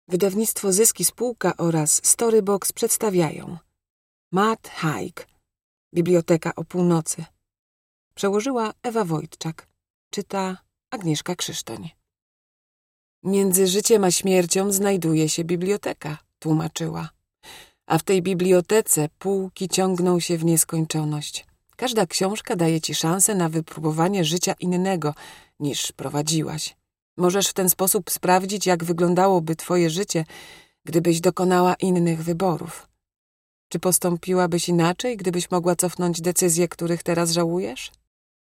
Wydawnictwo Zyski Spółka oraz Storybox przedstawiają Matt Haig, Biblioteka o północy. Przełożyła Ewa Wojtczak. Czyta Agnieszka Krzysztoń. Między życiem a śmiercią znajduje się biblioteka, tłumaczyła. A w tej bibliotece półki ciągną się w nieskończoność. Każda książka daje ci szansę na wypróbowanie życia innego, niż prowadziłaś. Możesz w ten sposób sprawdzić, jak wyglądałoby twoje życie, gdybyś dokonała innych wyborów. Czy postąpiłabyś inaczej, gdybyś mogła cofnąć decyzje, których teraz żałujesz?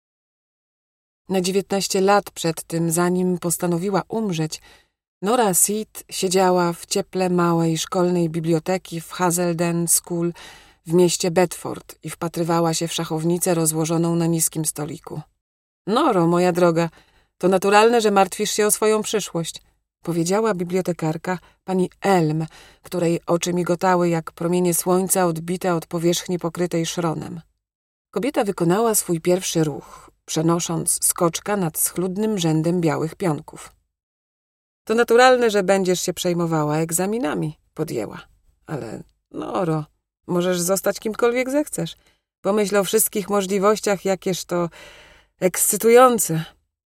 Na 19 lat przed tym, zanim postanowiła umrzeć, Nora Seed siedziała w cieple małej szkolnej biblioteki w Hazelden School w mieście Bedford i wpatrywała się w szachownicę rozłożoną na niskim stoliku. Noro, moja droga, to naturalne, że martwisz się o swoją przyszłość, powiedziała bibliotekarka, pani Elm, której oczy migotały jak promienie słońca odbite od powierzchni pokrytej szronem. Kobieta wykonała swój pierwszy ruch, przenosząc skoczka nad schludnym rzędem białych pionków. To naturalne, że będziesz się przejmowała egzaminami, podjęła. Ale, Noro, możesz zostać kimkolwiek zechcesz. Pomyśl o wszystkich możliwościach, jakież to ekscytujące.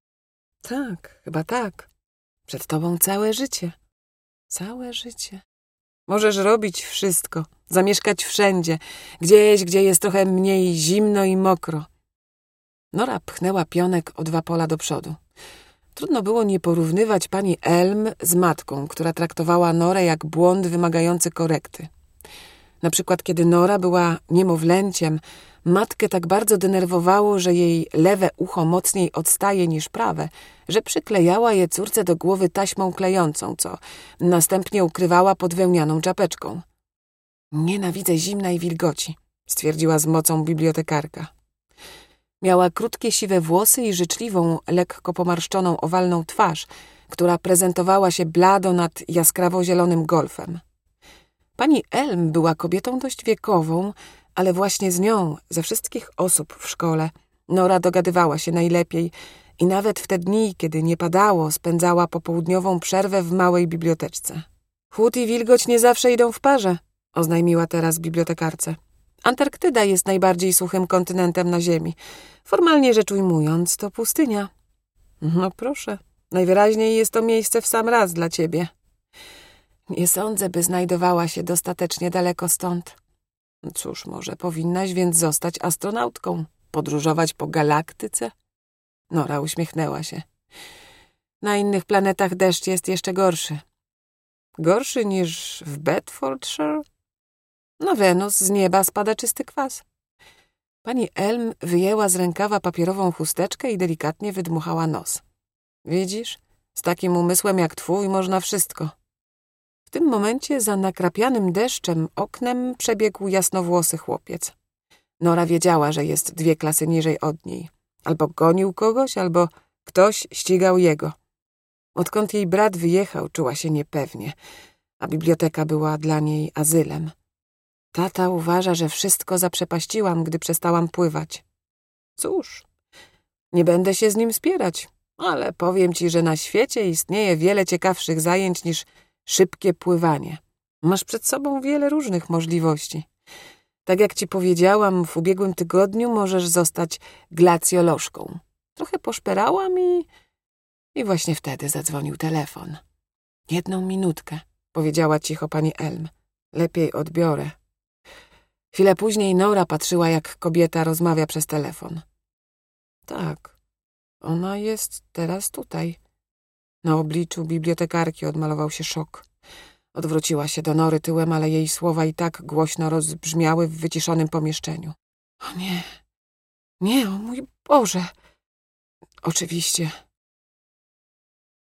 Tak, chyba tak. Przed tobą całe życie. Całe życie. Możesz robić wszystko, zamieszkać wszędzie, gdzieś, gdzie jest trochę mniej zimno i mokro. Nora pchnęła pionek o 2 pola do przodu. Trudno było nie porównywać pani Elm z matką, która traktowała Norę jak błąd wymagający korekty. Na przykład, kiedy Nora była niemowlęciem, matkę tak bardzo denerwowało, że jej lewe ucho mocniej odstaje niż prawe, że przyklejała je córce do głowy taśmą klejącą, co następnie ukrywała pod wełnianą czapeczką. Nienawidzę zimna i wilgoci, stwierdziła z mocą bibliotekarka. Miała krótkie siwe włosy i życzliwą, lekko pomarszczoną owalną twarz, która prezentowała się blado nad jaskrawo-zielonym golfem. Pani Elm była kobietą dość wiekową, ale właśnie z nią, ze wszystkich osób w szkole, Nora dogadywała się najlepiej i nawet w te dni, kiedy nie padało, spędzała popołudniową przerwę w małej biblioteczce. Chłód i wilgoć nie zawsze idą w parze, oznajmiła teraz bibliotekarce. Antarktyda jest najbardziej suchym kontynentem na Ziemi. Formalnie rzecz ujmując, to pustynia. No proszę, najwyraźniej jest to miejsce w sam raz dla ciebie. Nie sądzę, by znajdowała się dostatecznie daleko stąd. Cóż, może powinnaś więc zostać astronautką, podróżować po galaktyce? Nora uśmiechnęła się. Na innych planetach deszcz jest jeszcze gorszy. Gorszy niż w Bedfordshire? Na Wenus z nieba spada czysty kwas. Pani Elm wyjęła z rękawa papierową chusteczkę i delikatnie wydmuchała nos. Widzisz, z takim umysłem jak twój można wszystko. W tym momencie za nakrapianym deszczem oknem przebiegł jasnowłosy chłopiec. Nora wiedziała, że jest 2 klasy niżej od niej. Albo gonił kogoś, albo ktoś ścigał jego. Odkąd jej brat wyjechał, czuła się niepewnie, a biblioteka była dla niej azylem. Tata uważa, że wszystko zaprzepaściłam, gdy przestałam pływać. Cóż, nie będę się z nim spierać, ale powiem ci, że na świecie istnieje wiele ciekawszych zajęć niż szybkie pływanie. Masz przed sobą wiele różnych możliwości. Tak jak ci powiedziałam, w ubiegłym tygodniu możesz zostać glacjolożką. Trochę poszperałam i właśnie wtedy zadzwonił telefon. 1 minutkę, powiedziała cicho pani Elm. Lepiej odbiorę. Chwilę później Nora patrzyła, jak kobieta rozmawia przez telefon. Tak, ona jest teraz tutaj. Na obliczu bibliotekarki odmalował się szok. Odwróciła się do Nory tyłem, ale jej słowa i tak głośno rozbrzmiały w wyciszonym pomieszczeniu. O nie, o mój Boże! Oczywiście,